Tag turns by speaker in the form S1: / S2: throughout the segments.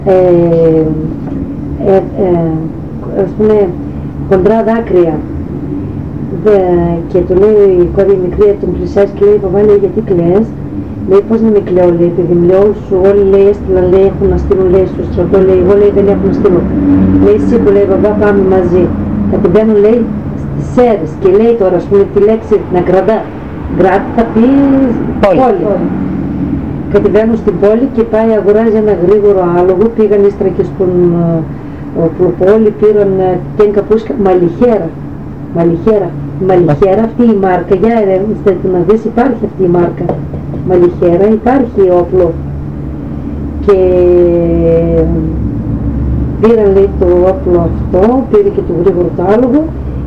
S1: ας πούμε, χοντρά δάκρυα. Και του λέει η κόρη μικρή του πλησιάζει και λέει, παπά, λέει, γιατί κλαις? Λέει, πώς να μην κλαίω, λέει, επειδή λέω σου, όλοι λέει έστειλαν, λέει, έχουν να στείλουν, λέει, στο στρατό, λέει, εγώ λέει δεν έχουν να στείλουν. Λέει, εσύ που λέει, παπά, πάμε μαζί. Κατεβαίνουν, λέει, στις Σέρες και λέει τώρα, ας πούμε, τη λέξη να κρατά. Γκράτη θα πει πόλη. Κατεβαίνουν στην πόλη και πάει, αγοράζει ένα γρήγορο άλογο, πήγαν ύστερα και στον Οπλοπόλη, πήραν τένκα πούσκα, Μαλιχέρα, αυτή η μάρκα, για ερευνήστε να δεις, υπάρχει αυτή η μάρκα. Μαλιχέρα, υπάρχει όπλο. Και πήραν, λέει, το όπλο αυτό, πήρε και το γρήγορο το άλογο,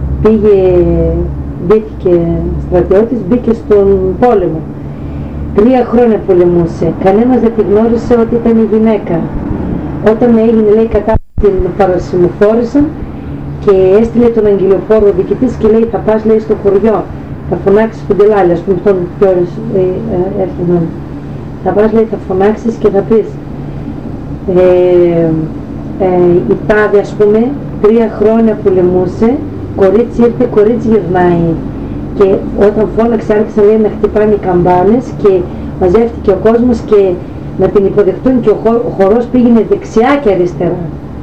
S1: μπήκε στρατιώτης, μπήκε στον πόλεμο. 3 χρόνια πολεμούσε, κανένας δεν τη γνώρισε ότι ήταν η γυναίκα. Όταν έγινε, λέει, κατάσταση, την παρασημοφόρησαν και έστειλε τον αγγελιοφόρο διοικητής και λέει, θα πας, λέει, στο χωριό, θα φωνάξεις τον Τελάλη, ας πούμε, αυτόν πιο έρχονταν. Θα πας, λέει, θα φωνάξεις και θα πεις, η τάδε, ας πούμε, 3 χρόνια πολεμούσε, κορίτσι ήρθε, κορίτσι γυρνάει. Και όταν φώναξε, άρχισαν, λέει, να χτυπάνε οι καμπάνες και μαζεύτηκε ο κόσμος και να την υποδεχτούν και ο χορός πήγαινε δεξιά και αριστερά.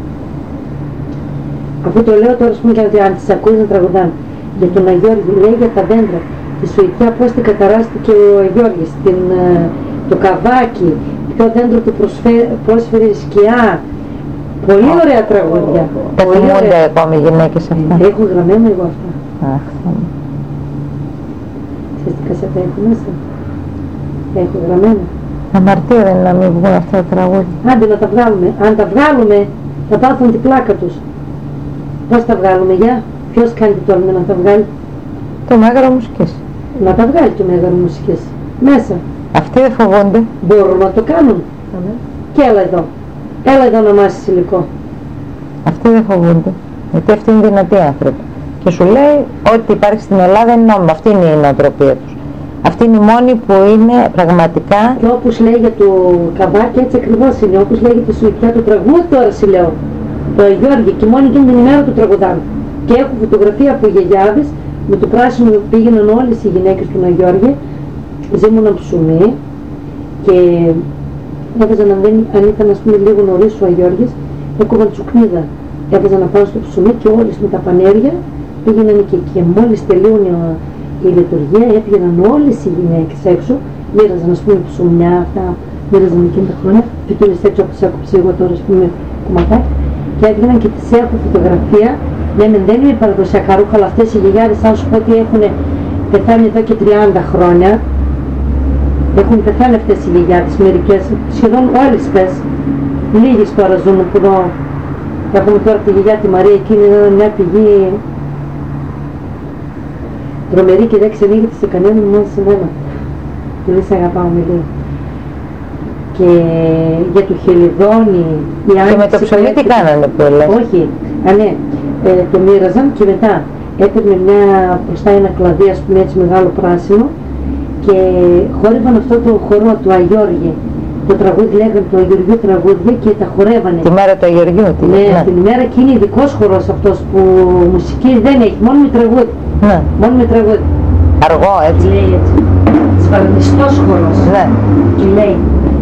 S1: Αφού το λέω τώρα, ας πούμε, και αν τις ακούεις να τραγουδάνε. Για τον Αγιώργη, λέει, για τα δέντρα. Τη Σουηδία, πώς την καταράστηκε ο Αγιώργης, το καβάκι, ποιο δέντρο του πρόσφερε σκιά. Πολύ ωραία τραγούδια.
S2: Τα θυμούνται ακόμη οι γυναίκες αυτά?
S1: Έχω γραμμένα εγώ αυτά. Ξέρεις τι κασέτα έχω μέσα? Έχω γραμμένα.
S2: Αμαρτία δεν είναι να μην βγουν αυτά τα τραγούδια.
S1: Άντε να τα βγάλουμε. Αν τα βγάλουμε θα πάθουν την πλάκα τους. Πώς τα βγάλουμε, για? Ποιος κάνει την τόλμη να τα βγάλει?
S2: Το Μέγαρο Μουσικής.
S1: Να τα βγάλει το Μέγαρο Μουσικής. Μέσα.
S2: Αυτοί δεν φοβούνται.
S1: Μπορούν να το κάνουν. Και έλα εδώ. Έλα εδώ να μάθεις υλικό.
S2: Αυτοί δεν φοβούνται. Γιατί αυτοί είναι δυνατοί άνθρωποι. Και σου λέει ότι υπάρχει στην Ελλάδα είναι νόμιμο. Αυτή είναι η νοοτροπία τους. Αυτή είναι η μόνη που είναι πραγματικά.
S1: Και όπως λέει για το καβάκι, έτσι ακριβώς είναι. Όπως λέει για τη Σουηδιά το τραγούδι, τώρα σου λέω. Το Αγιώργη, και μόνη εκείνη την ημέρα του τραγουδάνε. Και έχω φωτογραφία από γιαγιάδες με το πράσινο που πήγαιναν όλες οι γυναίκες του Αγιώργη. Ζήμωναν ψωμί και έβαζαν, αν ήταν, ας πούμε, λίγο νωρίς ο Αγιώργης, έκοβαν τσουκνίδα. Έβαζαν να πάνε στο ψωμί και όλες με τα πανέρια πήγαιναν και εκεί. Μόλις τελείωνε η λειτουργία, έπηγαιναν όλες οι γυναίκες έξω, μοίραζαν, ας πούμε, ψωμιά, αυτά μοίραζαν εκείνα τα χρόνια, φυτούλες έξω όπως έκοψα εγώ τώρα, ας πούμε, κομματάκι, και έβγαιναν και τις έχω φωτογραφία. Ναι, δεν είναι παραδοσιακά ρούχα, αλλά αυτές οι γιαγιάδες, αν σου πω ότι έχουν πεθάνει εδώ και 30 χρόνια, έχουν πεθάνει αυτές οι γιαγιάδες, μερικές, σχεδόν όλες πες, λίγες τώρα ζουν που εδώ. Έχουμε τώρα τη γιαγιά τη Μαρία, εκείνη είναι μια πηγή τρομερή και δεν ξενίγεται σε κανέναν, μόνο σε μένα. Του λέει, σε αγαπάω, με λέει. Και για το χελιδόνι, η Άγγιση...
S2: Και με το ψωμί τι κάνανε που λες?
S1: Όχι, ναι, το μοίραζαν και μετά έπαιρνε μπροστά ένα κλαδί, ας πούμε, έτσι μεγάλο πράσινο, και χόρευαν αυτό το χορό του Αγιώργη. Το τραγούδι λέγανε του Αγιοργιού τραγούδια και τα χορεύανε.
S2: Τη μέρα του Αγιοργιού,
S1: ναι, την ημέρα, και είναι ειδικός χορός αυτός που μουσική δεν έχει, μόνο με τραγούδι.
S2: Ναι.
S1: Μόνο με τραγούδι.
S2: Αργό, έτσι.
S1: Λέει έτσι. Σφαλμιστός χορός.
S2: Ναι.
S1: Και λέει.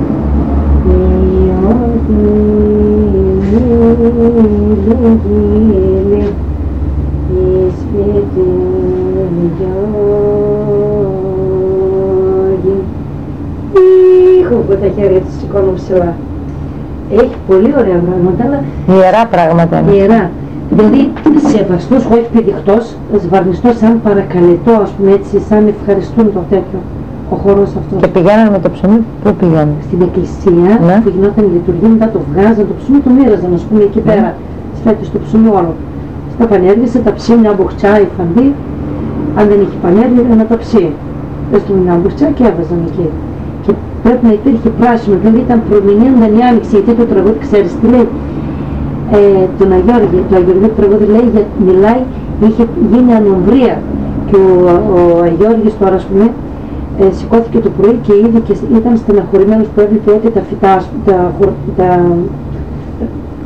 S1: Από τα χέρια της σηκώνω ψηλά. Έχει πολύ ωραία πράγματα, αλλά...
S2: Ιερά πράγματα.
S1: Ιερά. Δηλαδή σεβαστός, όχι πηδικτός, σβαρνιστός, σαν παρακαλετό, ας πούμε, έτσι, σαν ευχαριστούν το τέτοιο, ο χώρος αυτός.
S2: Και πηγαίνανε με το ψωμί, πού πηγαίνανε?
S1: Στην εκκλησία,
S2: ναι,
S1: που γινόταν η λειτουργία, μετά το βγάζαν το ψωμί, το μοίραζαν, ας πούμε, εκεί πέρα, σφέτες το ψωμί όλο. Στα πανέρια, σε τα ψή, μια μποχτσά, η φαντή, αν δεν είχε πανέρια, ένα ταψί. Έστω μια μποχτσά και έβαζαν εκεί. Πρέπει να υπήρχε πράσινο, δηλαδή ήταν προμηνύονταν η άνοιξη, γιατί το τραγούδι, ξέρεις τι λέει, τον Αγιώργη, το Αγιωργείο τραγούδι λέει, μιλάει, είχε γίνει ανομβρία και ο Αγιώργης τώρα, ας πούμε, σηκώθηκε το πρωί και είδε και ήταν στεναχωρημένος που έβλεπε ότι τα φυτά,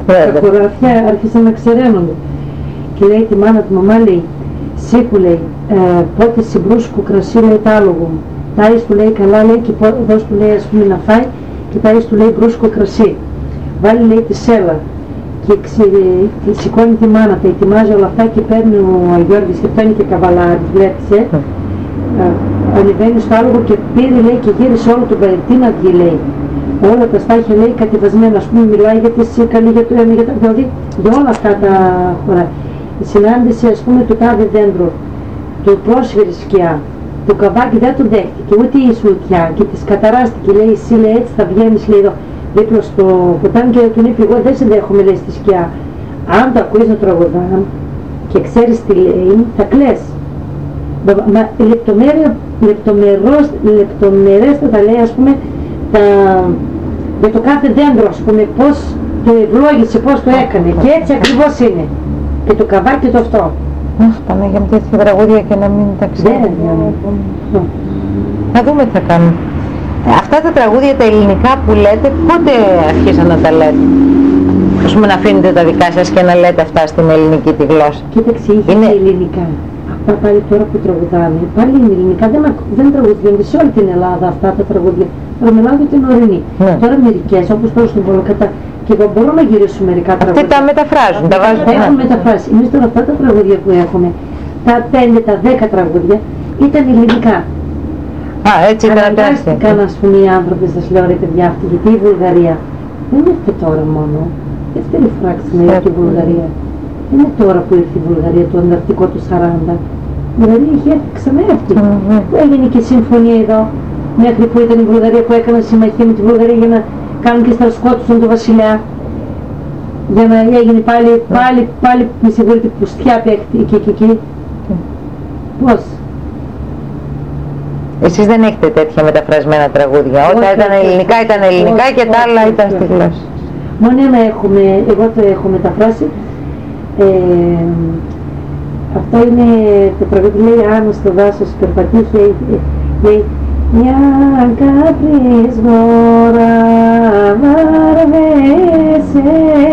S1: Τα χωράφια άρχισαν να ξεραίνονται. Και λέει τη μάνα του, μαμά λέει, σήκου λέει, πότε συμπρούσκου κρασί λέει τ' άλογο μου. Τάις του λέει καλά λέει και δώσ' του λέει ας πούμε να φάει και τάις του λέει μπρούσκο κρασί. Βάλει λέει τη σέλα και σηκώνει τη μάνα, τα ετοιμάζει όλα αυτά και παίρνει ο Γιώργης και αυτό είναι και καβαλάρης, βλέπεις ανεβαίνει στο άλογο και πήρε λέει και γύρισε όλο τον Παριτή να βγει λέει. Όλα τα στάχια λέει κατεβασμένα, ας πούμε μιλάει για τη σίκαλη, για το ένα, δηλαδή για όλα αυτά τα χωρά. Η συνάντηση ας πούμε του τάδε δέντρο, του πρόσφερε σκιά, το καβάκι δεν τον δέχτηκε, ούτε η σουλτιά και της καταράστηκε, λέει εσύ λέει έτσι θα βγαίνεις λέει εδώ δίπλα στο ποτάμι και του είπε εγώ δεν σε δέχομαι λέει στη σκιά. Αν το ακούεις να τραγουδάνε και ξέρεις τι λέει θα κλαις. Μα λεπτομερέστατα λέει ας πούμε για το κάθε δέντρο ας πούμε πώς το ευλόγησε, πώς το έκανε και έτσι ακριβώς είναι και το καβάκι το αυτό.
S2: Αχ, πάμε για τέτοια τραγούδια και να μην τα ξέρουμε. Να δούμε τι θα κάνουμε. Αυτά τα τραγούδια τα ελληνικά που λέτε, πότε αρχίσαν να τα λέτε? Ας πούμε να αφήνετε τα δικά σας και να λέτε αυτά στην ελληνική τη γλώσσα.
S1: Κοίταξε, είναι ελληνικά. Αυτά πάλι τώρα που τραγουδάνε, πάλι είναι ελληνικά, δεν τραγουδιούνται σε όλη την Ελλάδα αυτά τα τραγούδια. Τώρα μιλάω για την ορεινή. Ναι. Τώρα μερικές, όπως τώρα στην Πολοκατά, και εγώ μπορώ να γυρίσω μερικά τραγούδια.
S2: Αυτοί τα μεταφράζουν, τα βάζουν.
S1: Τα έχουν μεταφράσει. Εμείς τώρα αυτά τα τραγούδια που έχουμε, τα 5, τα 10 τραγούδια, ήταν ελληνικά.
S2: Α, έτσι ήταν.
S1: Αναγκάστηκαν ας πούμε οι άνθρωποι, σας λέω ρε παιδιά αυτοί, γιατί η Βουλγαρία δεν ήρθε τώρα μόνο. Δεύτερη φορά ξαναήρθε η Βουλγαρία. Δεν είναι τώρα που ήρθε η Βουλγαρία το ανταρκτικό του 40. Δηλαδή είχε έρθει ξαναέρθει. Που έγινε και η συμφωνία εδώ, μέχρι που ήταν η Βουλγαρία που έκαναν συμμαχία με τη Βουλγαρία για να κάνουν και στρασκότουσαν τον βασιλιά. Για να έγινε πάλι με συγχωρείτε πουστιά εκεί και εκεί. Πώς.
S2: Εσείς δεν έχετε τέτοια μεταφρασμένα τραγούδια. Όταν ήταν ελληνικά ήταν ελληνικά και τα άλλα ήταν στη γλώσσα.
S1: Μόνο ένα έχουμε, εγώ το έχω μεταφράσει. Αυτό είναι το τραγούδι λέει Άνω στο δάσος περπατείς, λέει μια καπρις γόρα βαρβέσαι,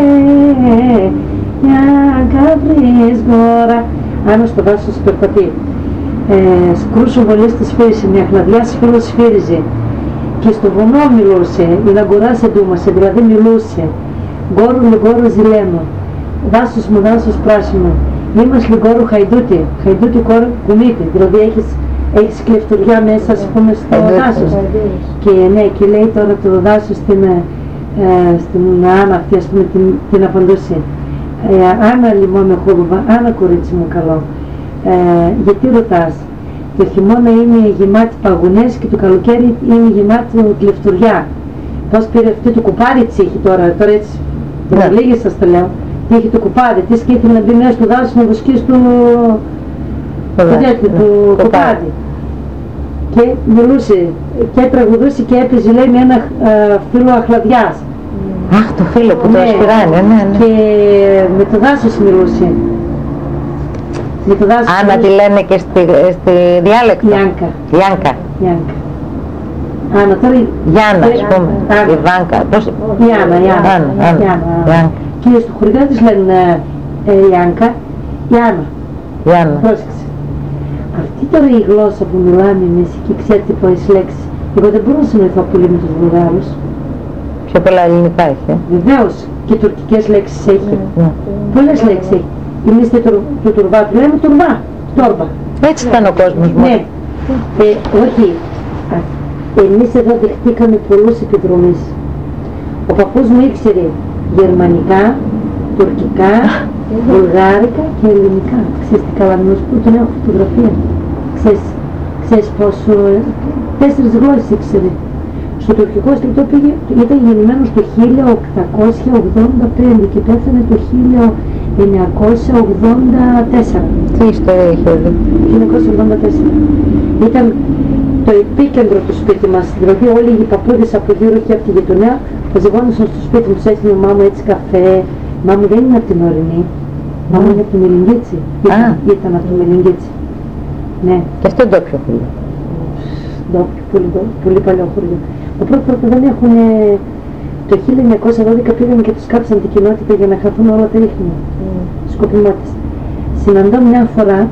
S1: μια καπρις γόρα Άνω στο δάσος περπατεί. Σκρούσου βολές τη σφύρισε, μια χλαδιά σφύρο σφύριζε και στο βουνό μιλούσε, η λαγκουρά σε ντούμασε, δηλαδή μιλούσε. Γκόρου λιγόρου ζηλένο, δάσος μου δάσος πράσινο, είμαστε λιγόρου χαϊδούτη, χαϊδούτη κόρου κουμίτη, δηλαδή έχεις κλεφτουριά μέσα ας πούμε στο δάσος. Και ναι, και λέει τώρα το δάσος στην Άννα αυτή ας πούμε την απαντούσε. Άννα λιμό με χούλουβα, Άννα κορίτσι μου καλό. Γιατί ρωτάς, το χειμώνα είναι γεμάτη παγωνές και το καλοκαίρι είναι γεμάτη κλεφτουριά. Πώς πήρε αυτή το κουπάρι της είχε τώρα έτσι, δεν λίγες σας το λέω, είχε το κουπάρι της και ήθελε να μπει μέσα στο δάσος να βοσκήσει το κουπάρι. Και μιλούσε και τραγουδούσε και έπαιζε λέει με ένα φίλο αχλαδιάς.
S2: Αχ, το φίλο που το ασπυράνε, ναι.
S1: Και με το δάσος μιλούσε.
S2: Να τη λένε και στη διάλεκτο.
S1: Γιάνκα. Άννα, τώρα
S2: Γιάννα, ας πούμε. Η Βάνκα.
S1: Γιάννα. Και στο χωριό της λένε Γιάνκα, Γιάννα. Πρόσεξε. Αυτή τώρα η γλώσσα που μιλάμε εμείς και ξέρετε πολλές λέξεις. Εγώ δεν μπορώ να συνοηθώ πολύ με τους Βουλγάρους.
S2: Πιο πολλά ελληνικά έχει.
S1: Βεβαίως. Και τουρκικές λέξεις έχει. Πολλές λέξεις έχει. Εμείς του τουρβά του λέμε τόρβα.
S2: Έτσι ήταν ο κόσμος μου.
S1: Ναι. Όχι. Εμείς εδώ δεχτήκαμε πολλούς επιδρομείς. Ο παππούς μου ήξερε γερμανικά, τουρκικά, βουλγάρικα και ελληνικά. Ξέρεις τι καλά μου που τον έχω φωτογραφία. Ξέρεις πόσο... 4 γλώσσες ήξερε. Στο τουρκικό στρατό πήγε, ήταν γεννημένος το 1885 και πέθανε το 1984.
S2: Τι ιστορία είχε εδώ?
S1: 1984. Ήταν το επίκεντρο του σπίτι μας, δηλαδή όλοι οι παππούδες από γύρω και από τη γειτονιά μαζευόντουσαν στο σπίτι μου, τους έστειλε η μάμα έτσι καφέ. Η μάμα δεν είναι από την Ορεινή, η μάμα είναι από το Μελιγγίτσι. Ήταν από το Μελιγγίτσι. Ναι.
S2: Και αυτό είναι ντόπιο χωριό.
S1: Ντόπιο, πολύ παλιό χωριό. Πρώτα δεν έχουν Το 1912 πήγαν και τους κάψαν την κοινότητα για να χαθούν όλα τα ίχνη. Σκοπιμότητες. Συναντώ μια φορά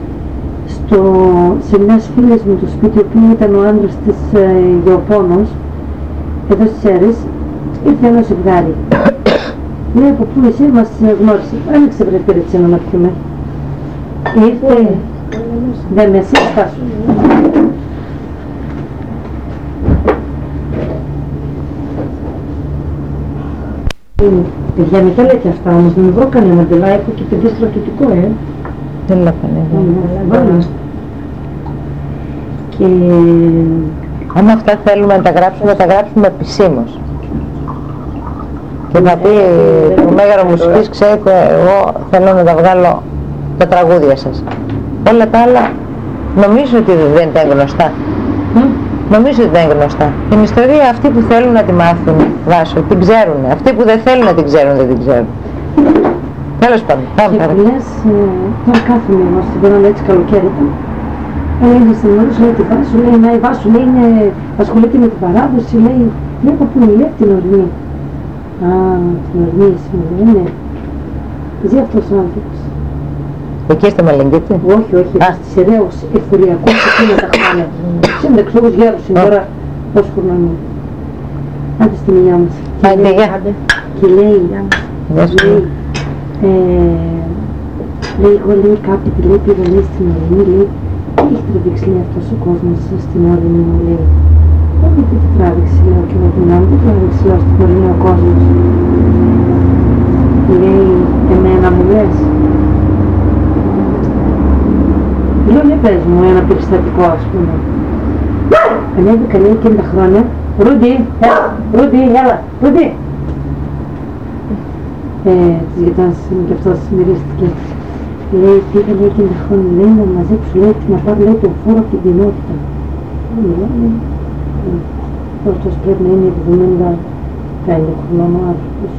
S1: σε μιας φίλης μου το σπίτι, ο οποίος ήταν ο άντρας της Γεωπόνος, εδώ στις Σέρρες, ήρθε ένα ζευγάρι. Λέει, από πού είσαι, μας γνώρισε. Άνοιξε βρε πήρεψε να πιούμε. Ήρθε, δεν με σύστασου. Για μην τα λέτε αυτά όμως, μην βρω κανένα μαντελάκι και παιδί στρατιωτικό,
S2: Δεν λέω κανένα.
S1: Και
S2: άμα αυτά θέλουμε να τα γράψουμε, θα τα γράψουμε επισήμως. Και θα πει το Μέγαρο Μουσικής, ξέρετε, εγώ θέλω να τα βγάλω τα τραγούδια σας. Όλα τα άλλα νομίζω ότι δεν ήταν γνωστά. Νομίζω ότι δεν είναι γνωστά. Την ιστορία αυτοί που θέλουν να τη μάθουν, Βάσο, την ξέρουν. Αυτοί που δεν θέλουν να την ξέρουν, δεν την ξέρουν. Τέλος πάντων, πάμε
S1: παρακάτω. Και λες, τώρα κάθομαι εγώ στην Κορώνα, έτσι καλοκαίρι ήταν. Έλεγε στην ώρα, λέει τη Βάσο, λέει, να η Βάσο λέει, ασχολείται με την παράδοση, λέει από πού μου λέει, την Ορεινή. Α, την Ορεινή σήμερα, ναι. Ζει αυτός ο άνθρωπος.
S2: Εκεί είστε Μαλεγγίτη?
S1: Όχι, όχι, στις Εραίους εφοριακούς εκείνα τα χρόνια. Συνταξιούχους γέρους είναι τώρα, πόσο χρόνο είναι. Άντε στην υγειά μας.
S2: Άντε, γεια.
S1: Και λέει, εγώ λέει κάποτε λέει πήγα λέει στην Ορεινή, λέει, τι έχει τραβήξει λέει αυτός ο κόσμος στην Ορεινή μου, λέει. Όχι, τι τράβηξε, λέω και εγώ την άλλη, τι τράβηξε, λέω στην Ορεινή ο κόσμος. Λέει, εμένα μου λες. Λέω, για πες μου ένα περιστατικό, ας πούμε. Ανέβηκα λέει εκείνα τα χρόνια. Ρούντι, έλα, Ρούντι. Της γειτόνας μου και αυτός συμμερίστηκε. Λέει, πήγα λέει εκείνα τα χρόνια, λέει, να μαζέψω, λέει, να πάρω λέει τον φόρο από την κοινότητα. Αυτός πρέπει να είναι 75 χρονών ο άνθρωπος.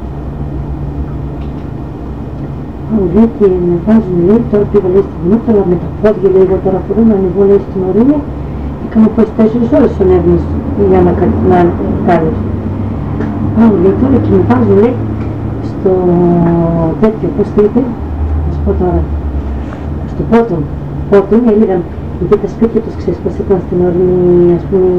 S1: Λέει και με βάζουν λέει, τώρα πήγα λέει στην κοινότητα, αλλά με τα πόδια λέει, εγώ τώρα μπορώ να ανεβώ λέει στην Ορεινή. Έκανα πως 4 ώρες στον έβνης για να κάνεις. Πάω λέει τώρα και με βάζουν λέει στο τέτοιο, πώς το είπε, να σου πω τώρα, στο Πότον. Πότον έλεγαν, γιατί τα σπίτια τους ξέρεις πως ήταν στην Ορεινή, ας πούμε,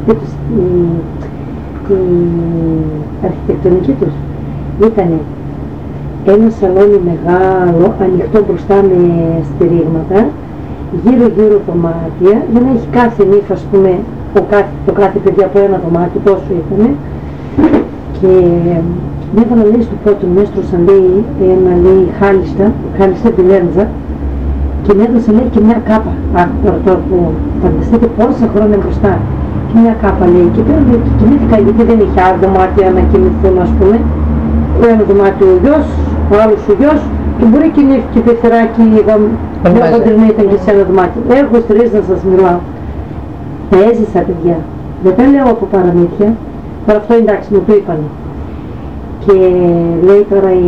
S1: η αρχιτεκτονική τους ήτανε ένα σαλόνι μεγάλο, ανοιχτό μπροστά με στηρίγματα, γύρω δωμάτια, για να έχει κάθε νύχτα, ας πούμε, το κάθε παιδί από ένα δωμάτιο, τόσο ήτανε. Και με έβαλα λέει στο πρώτο, με έστρωσαν λέει ένα λέει χάλιστα τη Λέντζα και με έδωσαν λέει και μια κάπα. Τώρα που φανταστείτε πόσα χρόνια μπροστά. Και μια κάπα λέει και πέρα λέει και κοιμήθηκα γιατί δεν είχε άλλο δωμάτια να κοιμηθούν, ας πούμε. Το ένα δωμάτιο ο γιος, ο άλλος ο γιος και μπορεί και νύχθηκε πεθεράκι, μια κοντρινή ήταν και σε ένα δωμάτιο. Έχω στρίες να σας μιλάω. Τα έζησα παιδιά. Δεν τα λέω από παραμύθια. Τώρα αυτό εντάξει μου το είπανε. Και λέει τώρα η...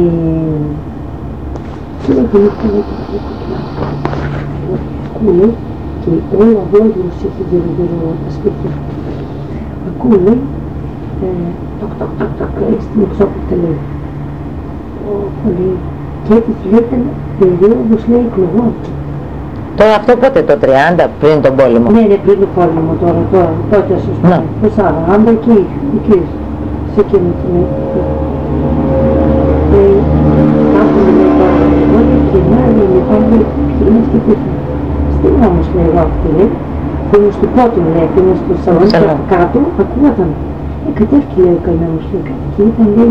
S1: Και λέει και νύχτα λέει και όλο αγώγιος είχε γύρω τα σπίτια. Ακούω λέει τοκ, έτσι την εξώπληκτα λέει. Πολύ. Και έτσι λέει ήταν περίοδος λέει εκλογών.
S2: Τώρα αυτό πότε, το 30 πριν τον πόλεμο?
S1: Ναι, πριν τον πόλεμο τώρα, τότε ας πούμε. Το 40 εκεί, σε εκείνο το λέει. Κάπου λέει τώρα, τότε και να λέει υπάρχει ποιήνες και πίθα. Στην όμως λέει εγώ αυτή λέει, που είναι στο πότο λέει, που είναι στο σαλόνι και από κάτω, ακούγονταν. Κατεύχει λέει ο καημένος λέει κάτι και ήταν λέει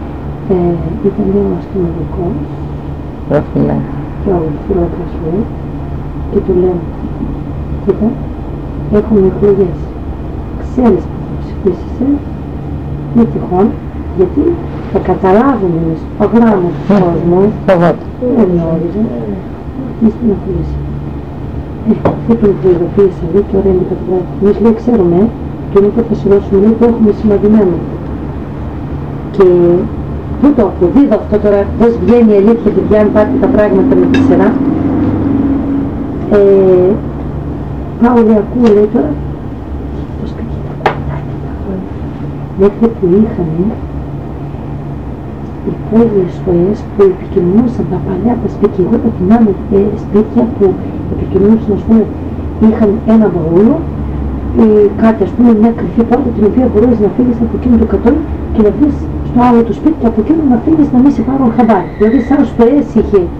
S1: ο αστυνομικός και ο φυλάκας λέει και του λέω κοίτα, έχουμε εκλογές, ξέρεις που θα ψηφίσεις μη τυχόν, γιατί θα καταλάβουν ο γράμμος του κόσμου δεν γνώριζε μη στην αφήση. Αυτό τον προειδοποίησα λέει και ωραία είναι κατηγράφη. Εμείς λέει ξέρουμε και είναι που θα σου δώσουμε λέει που έχουμε σημαδημένο. Και πού το αποδίδω αυτό τώρα, πώς βγαίνει η αλήθεια παιδιά αν πάτε τα πράγματα με τη σειρά. Πάω λέει ακούω λέει τώρα το σπίτι τα κουτάει τα χρόνια. μέχρι που είχαν οι πόλεις σφοές που επικοινωνούσαν τα παλιά τα σπίτια. Εγώ τα θυμάμαι σπίτια που επικοινωνούσαν, ας πούμε, είχαν ένα βαούλο, κάτι, ας πούμε, μια κρυφή πόρτα την οποία μπορείς να φύγεις από εκείνο το κατόν και να βγεις στο άλλο το σπίτι και από εκείνο να φύγεις να μην σε πάρουν χαμπάρι. Δηλαδή σαν σφοές είχε